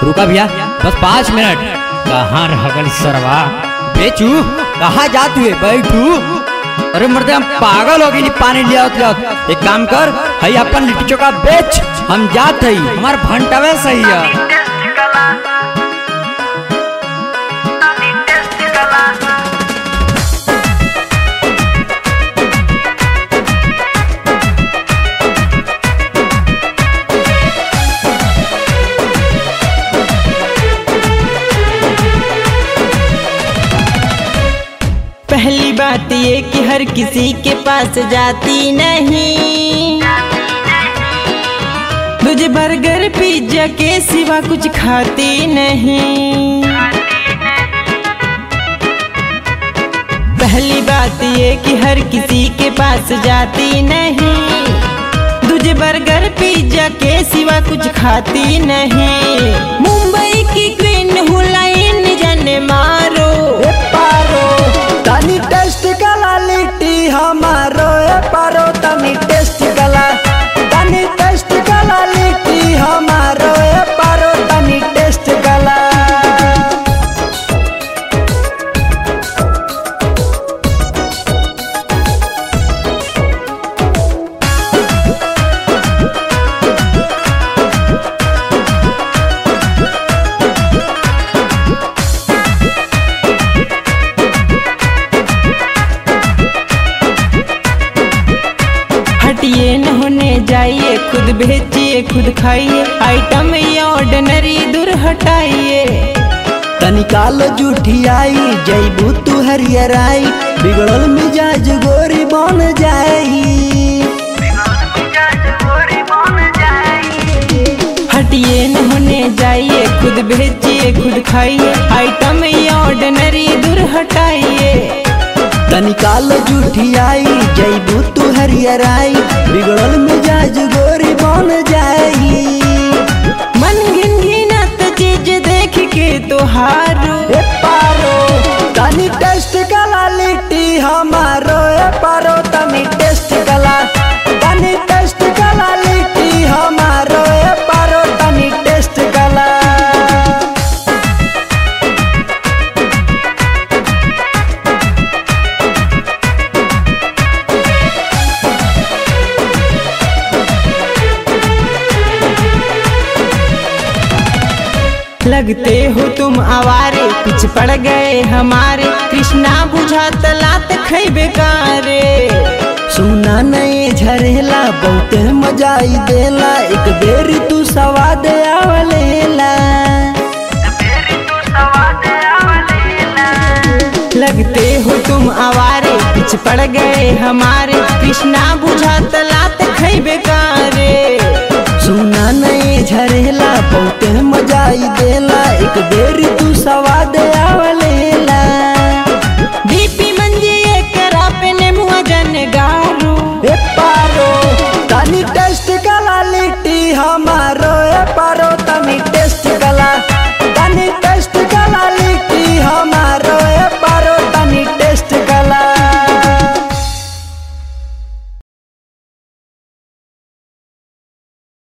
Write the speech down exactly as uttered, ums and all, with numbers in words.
रुका भैया बस पाँच मिनट। कहाँ रह गई सरवा? बेचू कहाँ जात हुए बैठू। अरे मर्दे हम पागल हो गई पानी लिया लिया। एक काम कर हई अपन लिट्टी चोखा बेच, हम जात हई हमार भंटावे सही है। पहली बात ये कि हर किसी के पास जाती नहीं, तुझे बर्गर पिज्जा के सिवा कुछ खाती नहीं। पहली बात ये कि हर किसी के पास जाती नहीं, तुझे बर्गर पिज्जा के सिवा कुछ खाती नहीं। मुंबई की क्वीन हूँ लाइन जाने मारो पारो तनी टेस्ट कला लिट्टी हमारो ए पारो तनी टेस्ट कला तनी टेस्ट कला लिट्टी हमारो ए पारो तनी टेस्ट कला। हटिए न होने जाइए, खुद भेजिए खुद खाइए, आइटम ये ऑर्डिनरी दूर हटाइए। तनी कालो जूठी आई जैबू तू हरियर आई, बिगड़ल मिजाज गोरी बन जाई। हटिए न होने जाइए, खुद भेजिए खुद खाइए, आइटम ये ऑर्डिनरी दूर हटाइए। तनी कालो जूठी आई जैबू तू हरियर आई, बिगड़ल मिजाज गोरी बन जाई। मन घिन घिनत चीज देख के तो हारो ए पारो तनी टेस्ट कला लिट्टी हमारो ए पारो तनी टेस्ट कला तनी टेस्ट कला लिट्टी हमारो ए पारो तनी टेस्ट कला। लगते हो तुम आवारे, पीछे पड़ गए हमारे, कृष्णा बुझा तलात खई बेकारे। सुना नहीं झरेला बहुते मजा आई देला, एक बेरी तू सवाद आवलेला। लगते हो तुम आवारे, पीछे पड़ गए हमारे, कृष्णा बुझा तलात खई बेकारे। सुना नहीं झरेला बहुते मजा आई देला,